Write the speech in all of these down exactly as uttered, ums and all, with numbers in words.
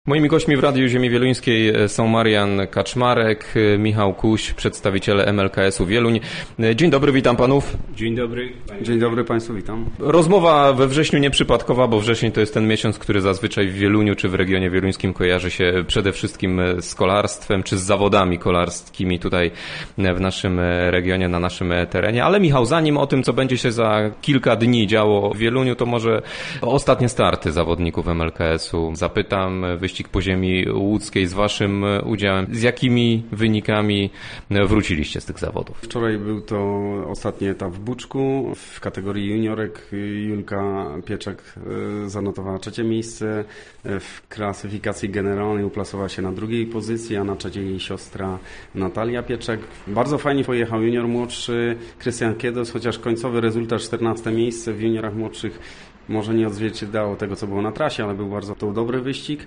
Moimi gośćmi w Radiu Ziemi Wieluńskiej są Marian Kaczmarek, Michał Kuś, przedstawiciele M L K S-u Wieluń. Dzień dobry, witam panów. Dzień dobry. Dzień dobry państwu, witam. Rozmowa we wrześniu nieprzypadkowa, bo wrzesień to jest ten miesiąc, który zazwyczaj w Wieluniu czy w regionie wieluńskim kojarzy się przede wszystkim z kolarstwem czy z zawodami kolarskimi tutaj w naszym regionie, na naszym terenie. Ale Michał, zanim o tym, co będzie się za kilka dni działo w Wieluniu, to może o ostatnie starty zawodników M L K S-u zapytam. Wyścig po ziemi łódzkiej z waszym udziałem. Z jakimi wynikami wróciliście z tych zawodów? Wczoraj był to ostatni etap w Buczku. W kategorii juniorek Julka Pieczek zanotowała trzecie miejsce. W klasyfikacji generalnej uplasowała się na drugiej pozycji, a na trzeciej jej siostra Natalia Pieczek. Bardzo fajnie pojechał junior młodszy Krystian Kiedos, chociaż końcowy rezultat czternaste miejsce w juniorach młodszych może nie odzwierciedlało tego, co było na trasie, ale był bardzo to dobry wyścig.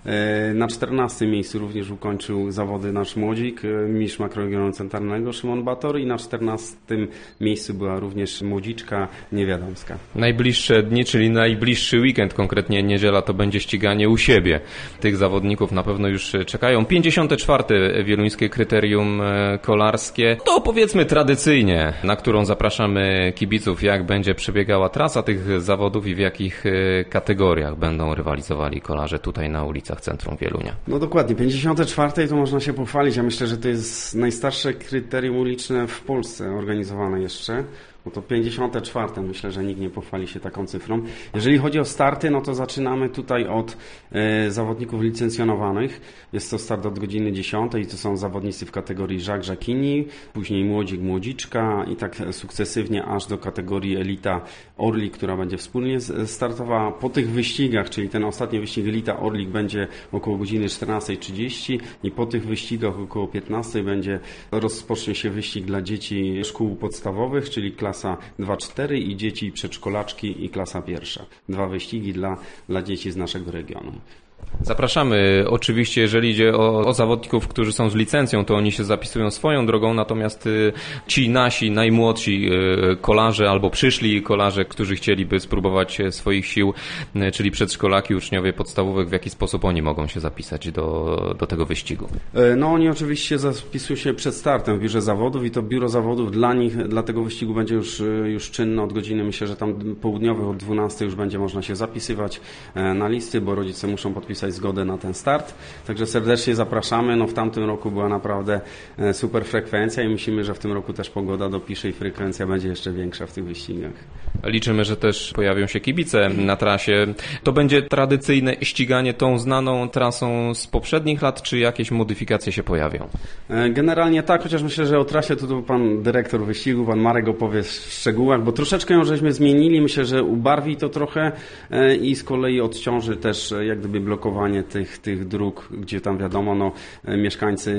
Na czternastym miejscu również ukończył zawody nasz młodzik, mistrz makroregionu centralnego Szymon Bator, i na czternastym miejscu była również młodziczka Niewiadomska. Najbliższe dni, czyli najbliższy weekend, konkretnie niedziela, to będzie ściganie u siebie. Tych zawodników na pewno już czekają. pięćdziesiąte czwarte wieluńskie kryterium kolarskie. To powiedzmy tradycyjnie, na którą zapraszamy kibiców, jak będzie przebiegała trasa tych zawodów i w jakich kategoriach będą rywalizowali kolarze tutaj na ulicach centrum Wielunia. No dokładnie, pięćdziesiąte czwarte to można się pochwalić. Ja myślę, że to jest najstarsze kryterium uliczne w Polsce organizowane jeszcze. No to pięćdziesiąte czwarte myślę, że nikt nie pochwali się taką cyfrą. Jeżeli chodzi o starty, no to zaczynamy tutaj od e, zawodników licencjonowanych. Jest to start od godziny dziesiątej i to są zawodnicy w kategorii Jacques Jacquini, później młodzik, młodziczka i tak sukcesywnie aż do kategorii Elita Orlik, która będzie wspólnie startowała. Po tych wyścigach, czyli ten ostatni wyścig Elita Orlik będzie około godziny czternastej trzydzieści i po tych wyścigach około piętnastej będzie rozpocznie się wyścig dla dzieci szkół podstawowych, czyli klasa klasa dwa cztery i dzieci przedszkolaczki i klasa pierwsza. Dwa wyścigi dla, dla dzieci z naszego regionu. Zapraszamy. Oczywiście, jeżeli idzie o, o zawodników, którzy są z licencją, to oni się zapisują swoją drogą, natomiast y, ci nasi najmłodsi y, kolarze albo przyszli kolarze, którzy chcieliby spróbować swoich sił, y, czyli przedszkolaki, uczniowie podstawówek, w jaki sposób oni mogą się zapisać do, do tego wyścigu? No oni oczywiście zapisują się przed startem w biurze zawodów i to biuro zawodów dla nich, dla tego wyścigu będzie już, już czynne od godziny, myślę, że tam południowych od dwunastej już będzie można się zapisywać na listy, bo rodzice muszą podpisać zgodę na ten start. Także serdecznie zapraszamy. No w tamtym roku była naprawdę super frekwencja i myślimy, że w tym roku też pogoda dopisze i frekwencja będzie jeszcze większa w tych wyścigach. Liczymy, że też pojawią się kibice na trasie. To będzie tradycyjne ściganie tą znaną trasą z poprzednich lat, czy jakieś modyfikacje się pojawią? Generalnie tak, chociaż myślę, że o trasie to pan dyrektor wyścigu, pan Marek opowie w szczegółach, bo troszeczkę ją żeśmy zmienili. Myślę, że ubarwi to trochę i z kolei odciąży też jak gdyby blokowanie tych, tych dróg, gdzie tam wiadomo, no mieszkańcy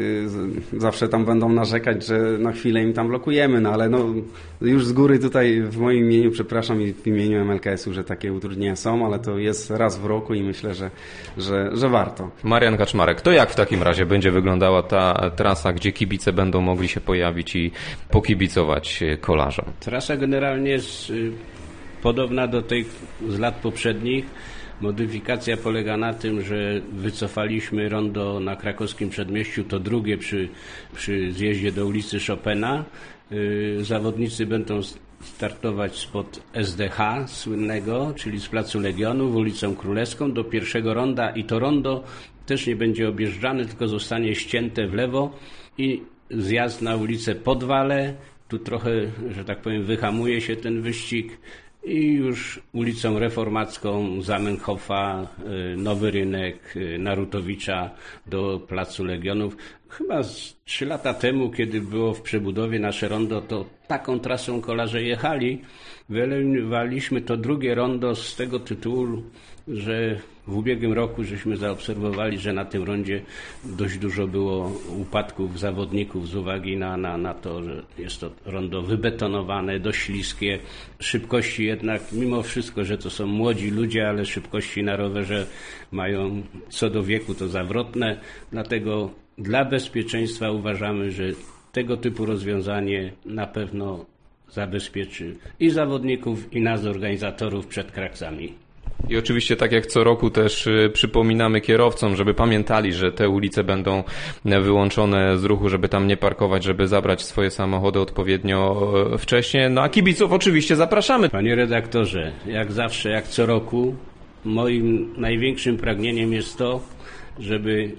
zawsze tam będą narzekać, że na chwilę im tam blokujemy, no ale no już z góry tutaj w moim imieniu, przepraszam i w imieniu M L K S-u, że takie utrudnienia są, ale to jest raz w roku i myślę, że, że, że warto. Marian Kaczmarek, to jak w takim razie będzie wyglądała ta trasa, gdzie kibice będą mogli się pojawić i pokibicować kolarzom? Trasa generalnie jest podobna do tej z lat poprzednich. Modyfikacja polega na tym, że wycofaliśmy rondo na krakowskim przedmieściu, to drugie przy, przy zjeździe do ulicy Chopina. Zawodnicy będą startować spod S D H słynnego, czyli z Placu Legionów, ulicą Królewską do pierwszego ronda i to rondo też nie będzie objeżdżane, tylko zostanie ścięte w lewo i zjazd na ulicę Podwale. Tu trochę, że tak powiem, wyhamuje się ten wyścig. I już ulicą Reformacką, Zamenhofa, Nowy Rynek, Narutowicza do Placu Legionów. Chyba z trzy lata temu, kiedy było w przebudowie nasze rondo, to taką trasą kolarze jechali. Wyeliminowaliśmy to drugie rondo z tego tytułu, że w ubiegłym roku żeśmy zaobserwowali, że na tym rondzie dość dużo było upadków zawodników z uwagi na, na, na to, że jest to rondo wybetonowane, dość śliskie. Szybkości jednak, mimo wszystko, że to są młodzi ludzie, ale szybkości na rowerze mają co do wieku to zawrotne. Dlatego dla bezpieczeństwa uważamy, że tego typu rozwiązanie na pewno zabezpieczy i zawodników, i nas, organizatorów, przed kraksami. I oczywiście tak jak co roku też przypominamy kierowcom, żeby pamiętali, że te ulice będą wyłączone z ruchu, żeby tam nie parkować, żeby zabrać swoje samochody odpowiednio wcześnie. No a kibiców oczywiście zapraszamy. Panie redaktorze, jak zawsze, jak co roku, moim największym pragnieniem jest to, żeby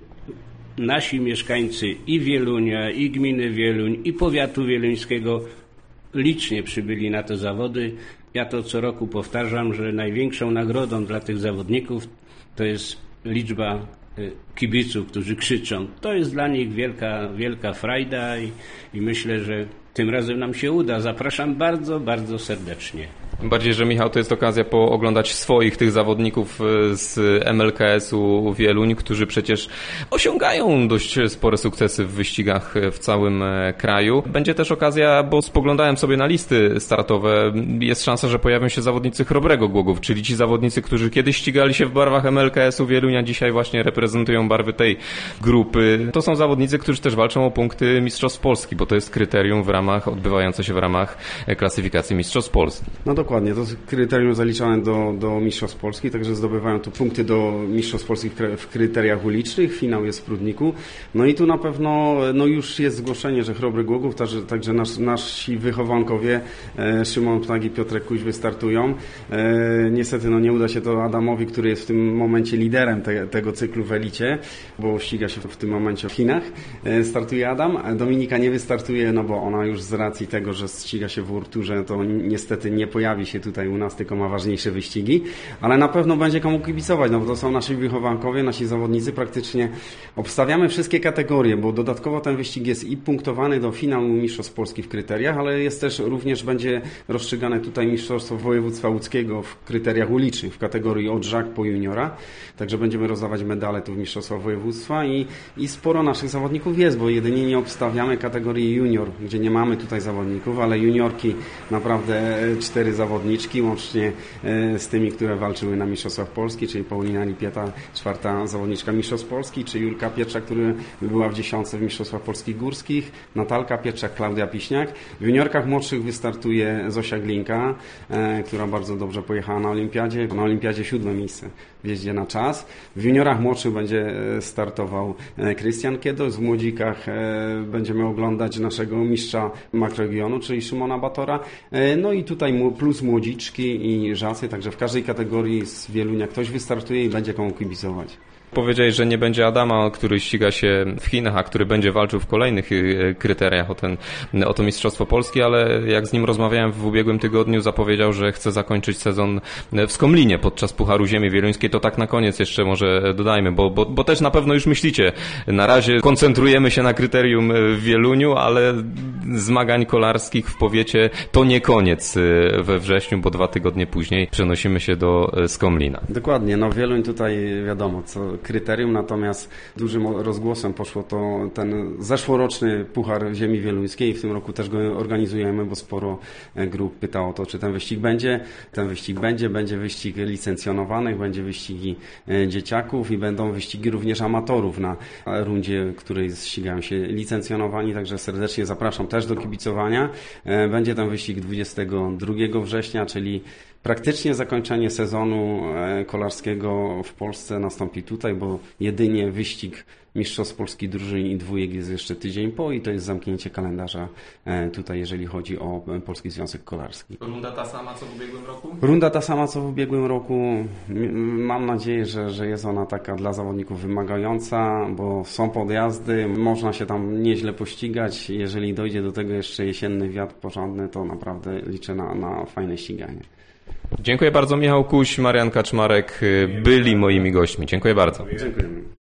nasi mieszkańcy i Wielunia, i gminy Wieluń, i powiatu wieluńskiego licznie przybyli na te zawody. Ja to co roku powtarzam, że największą nagrodą dla tych zawodników to jest liczba kibiców, którzy krzyczą. To jest dla nich wielka, wielka frajda i, i myślę, że tym razem nam się uda. Zapraszam bardzo, bardzo serdecznie. Bardziej, że Michał, to jest okazja pooglądać swoich tych zawodników z M L K S-u Wieluń, którzy przecież osiągają dość spore sukcesy w wyścigach w całym kraju. Będzie też okazja, bo spoglądałem sobie na listy startowe, jest szansa, że pojawią się zawodnicy Chrobrego Głogów, czyli ci zawodnicy, którzy kiedyś ścigali się w barwach M L K S-u Wieluń, a dzisiaj właśnie reprezentują barwy tej grupy. To są zawodnicy, którzy też walczą o punkty Mistrzostw Polski, bo to jest kryterium w ramach, odbywające się w ramach klasyfikacji Mistrzostw Polski. No dokładnie, to jest kryterium zaliczane do, do Mistrzostw Polski, także zdobywają tu punkty do Mistrzostw Polski w kryteriach ulicznych, finał jest w Prudniku. No i tu na pewno no już jest zgłoszenie, że Chrobry Głogów, także, także nas, nasi wychowankowie e, Szymon Ptak i Piotrek Kuź wystartują. E, niestety no nie uda się to Adamowi, który jest w tym momencie liderem te, tego cyklu w elicie, bo ściga się w tym momencie w Chinach. E, startuje Adam, Dominika nie wystartuje, no bo ona już z racji tego, że ściga się w Urturze, to niestety nie pojawi się tutaj u nas, tylko ma ważniejsze wyścigi, ale na pewno będzie komu kibicować, no bo to są nasi wychowankowie, nasi zawodnicy, praktycznie obstawiamy wszystkie kategorie, bo dodatkowo ten wyścig jest i punktowany do finału Mistrzostw Polski w kryteriach, ale jest też również będzie rozstrzygane tutaj Mistrzostwo Województwa Łódzkiego w kryteriach ulicznych w kategorii od żak po juniora, także będziemy rozdawać medale tu w Mistrzostwach Województwa i, i sporo naszych zawodników jest, bo jedynie nie obstawiamy kategorii junior, gdzie nie mamy tutaj zawodników, ale juniorki naprawdę cztery zawodniczki, łącznie z tymi, które walczyły na Mistrzostwach Polski, czyli Paulina Lipieta, czwarta zawodniczka Mistrzostw Polski, czy Julka Pietrzak, która była w dziesiątce w Mistrzostwach Polskich Górskich, Natalka Pietrzak, Klaudia Piśniak. W juniorkach młodszych wystartuje Zosia Glinka, e, która bardzo dobrze pojechała na Olimpiadzie. Na Olimpiadzie siódme miejsce w jeździe na czas. W juniorach młodszych będzie startował Krystian Kiedos, w młodzikach e, będziemy oglądać naszego mistrza makroregionu, czyli Szymona Batora. E, no i tutaj plus młodziczki i żasy, także w każdej kategorii z Wielunia ktoś wystartuje i będzie komu kibicować. Powiedziałeś, że nie będzie Adama, który ściga się w Chinach, a który będzie walczył w kolejnych kryteriach o, ten, o to Mistrzostwo Polski, ale jak z nim rozmawiałem w ubiegłym tygodniu, zapowiedział, że chce zakończyć sezon w Skomlinie podczas Pucharu Ziemi Wieluńskiej. To tak na koniec jeszcze może dodajmy, bo, bo, bo też na pewno już myślicie, na razie koncentrujemy się na kryterium w Wieluniu, ale zmagań kolarskich w powiecie to nie koniec we wrześniu, bo dwa tygodnie później przenosimy się do Skomlina. Dokładnie, no Wieluń tutaj wiadomo, co kryterium, natomiast dużym rozgłosem poszło to ten zeszłoroczny Puchar Ziemi Wieluńskiej i w tym roku też go organizujemy, bo sporo grup pytało o to, czy ten wyścig będzie. Ten wyścig będzie, będzie wyścig licencjonowanych, będzie wyścigi dzieciaków i będą wyścigi również amatorów na rundzie, której ścigają się licencjonowani, także serdecznie zapraszam też do kibicowania. Będzie ten wyścig dwudziestego drugiego września, czyli praktycznie zakończenie sezonu kolarskiego w Polsce nastąpi tutaj, bo jedynie wyścig Mistrzostw Polski drużyn i dwójek jest jeszcze tydzień po i to jest zamknięcie kalendarza tutaj, jeżeli chodzi o Polski Związek Kolarski. Runda ta sama co w ubiegłym roku? Runda ta sama co w ubiegłym roku. Mam nadzieję, że, że jest ona taka dla zawodników wymagająca, bo są podjazdy, można się tam nieźle pościgać. Jeżeli dojdzie do tego jeszcze jesienny wiatr porządny, to naprawdę liczę na, na fajne ściganie. Dziękuję bardzo. Michał Kuś, Marian Kaczmarek byli moimi gośćmi. Dziękuję bardzo. Dziękujemy.